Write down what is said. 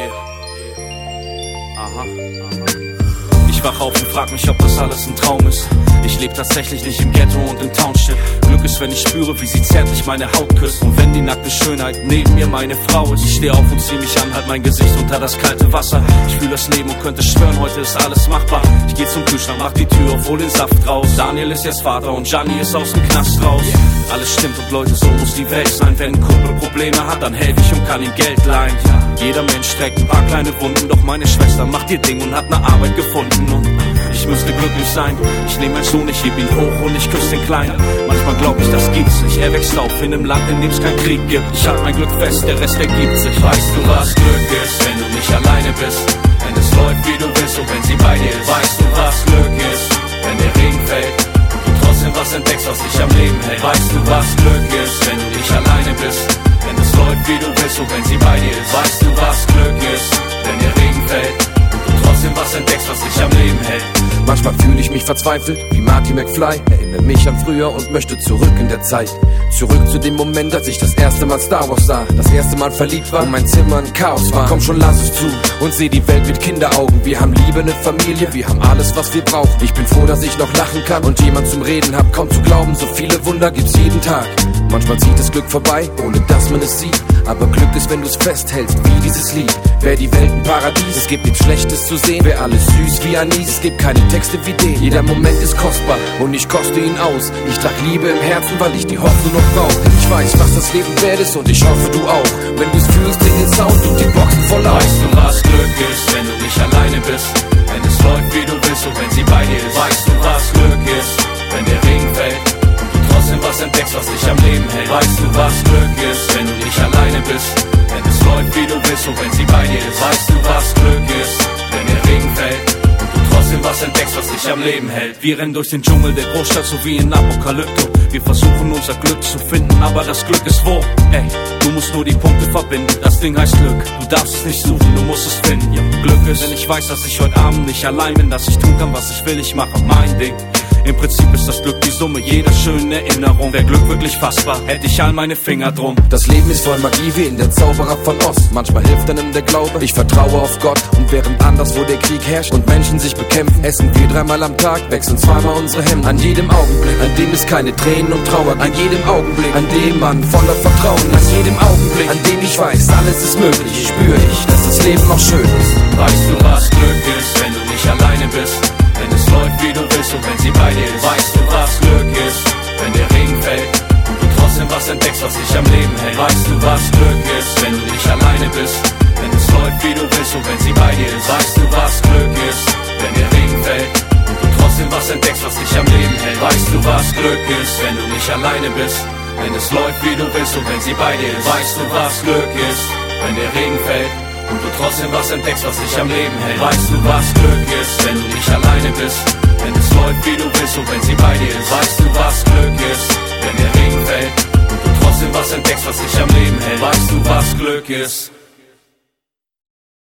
Ich wach auf und frag mich, ob das alles ein Traum ist. Ich lebe tatsächlich nicht im Ghetto und im Township. Glück ist, wenn ich spüre, wie sie zärtlich meine Haut küsst. Und wenn die nackte Schönheit neben mir meine Frau ist. Ich steh auf und zieh mich an, halt mein Gesicht unter das kalte Wasser. Ich fühl das Leben und könnte schwören, heute ist alles machbar. Ich geh zum Kühlschrank, mach die Tür auf, hol den Saft raus. Daniel ist jetzt Vater und Gianni ist aus dem Knast raus. Alles stimmt und Leute, so muss die Welt sein. Wenn ein Kumpel Probleme hat, dann helf ich und kann ihm Geld leihen. Jeder Mensch trägt ein paar kleine Wunden, doch meine Schwester macht ihr Ding und hat ne Arbeit gefunden. Und ich müsste glücklich sein. Ich nehm meinen Sohn, ich heb ihn hoch und ich küsse den Kleinen. Manchmal glaub ich, das gibt's nicht. Er wächst auf in einem Land, in dem's keinen Krieg gibt. Ich halt mein Glück fest, der Rest ergibt sich. Weißt du, was Glück ist, wenn du nicht alleine bist? Wenn es läuft, wie du willst und wenn sie bei dir ist. Weißt du, was Glück ist, wenn der Regen fällt und du trotzdem was entdeckst, was dich am Leben hält? Weißt du, was Glück ist, wenn du nicht alleine bist? Wenn es läuft, wie du willst und wenn sie bei dir ist. Weißt du, was Glück ist, wenn der Regen fällt und du trotzdem was entdeckst, was dich am Leben hält? Manchmal fühle ich mich verzweifelt, wie Marty McFly. Erinnere mich an früher und möchte zurück in der Zeit. Zurück zu dem Moment, als ich das erste Mal Star Wars sah. Das erste Mal verliebt war und mein Zimmer ein Chaos war. Komm schon, lass es zu und seh die Welt mit Kinderaugen. Wir haben Liebe, ne Familie, wir haben alles, was wir brauchen. Ich bin froh, dass ich noch lachen kann und jemand zum Reden hab. Kaum zu glauben, so viele Wunder gibt's jeden Tag. Manchmal zieht das Glück vorbei, ohne dass man es sieht. Aber Glück ist, wenn du es festhältst, wie dieses Lied. Wär die Welt ein Paradies, es gibt nichts Schlechtes zu sehen. Wär alles süß wie Anis, es gibt keine Texte wie den. Jeder Moment ist kostbar und ich koste ihn aus. Ich trag Liebe im Herzen, weil ich die Hoffnung noch brauch. Ich weiß, was das Leben wert ist und ich hoffe, du auch. Wenn du's fühlst, dring den Sound und die Boxen voll aus. Weißt du, was Glück ist, wenn du nicht alleine bist? Wenn es läuft, wie du willst und wenn sie bei dir ist. Weißt du, was Glück ist, wenn der Regen fällt und du trotzdem was entdeckst, was dich am Leben hält? Weißt du, was Glück ist, wenn du nicht alleine bist? Wenn es läuft, wie du willst und wenn sie bei dir ist. Weißt du, was Glück ist, wenn der Regen fällt und du trotzdem was entdeckst, was dich am Leben hält? Wir rennen durch den Dschungel der Großstadt, so wie in Apokalypto. Wir versuchen unser Glück zu finden, aber das Glück ist wo? Ey, du musst nur die Punkte verbinden, das Ding heißt Glück. Du darfst es nicht suchen, du musst es finden. Ja, Glück ist, wenn ich weiß, dass ich heute Abend nicht allein bin, dass ich tun kann, was ich will, ich mache mein Ding. Im Prinzip ist das Glück die Summe jeder schönen Erinnerung. Wär Glück wirklich fassbar, hätte ich all meine Finger drum. Das Leben ist voll Magie wie in der Zauberer von Oz. Manchmal hilft einem der Glaube, ich vertraue auf Gott. Und während anderswo der Krieg herrscht und Menschen sich bekämpfen, essen wir 3-mal am Tag, wechseln 2-mal unsere Hemden. An jedem Augenblick, an dem es keine Tränen und Trauer. An jedem Augenblick, an dem man voller Vertrauen ist. An jedem Augenblick, an dem ich weiß, alles ist möglich. Spüre ich, dass das Leben noch schön ist. Weißt du, was Glück ist, wenn du nicht alleine bist? Wenn es läuft, wie du willst und wenn sie bei dir ist. Weißt du, was Glück ist, wenn der Regen fällt und du trotzdem was entdeckst, was dich am Leben hält? Weißt du, was Glück ist, wenn du nicht alleine bist? Wenn es läuft, wie du willst und wenn sie bei dir ist. Weißt du, was Glück ist, wenn der Regen fällt und du trotzdem was entdeckst, was dich am Leben hält? Weißt du, was Glück ist, wenn du nicht alleine bist? Wenn es läuft, wie du willst und wenn sie bei dir ist. Weißt du, was Glück ist, wenn der Regen fällt und du trotzdem was entdeckst, was dich am Leben hält? Weißt du, was Glück ist, wenn du nicht alleine bist? Wenn es läuft, wie du willst und wenn sie bei dir ist. Weißt du, was Glück ist, wenn der Regen fällt und du trotzdem was entdeckst, was dich am Leben hält? Weißt du, was Glück ist?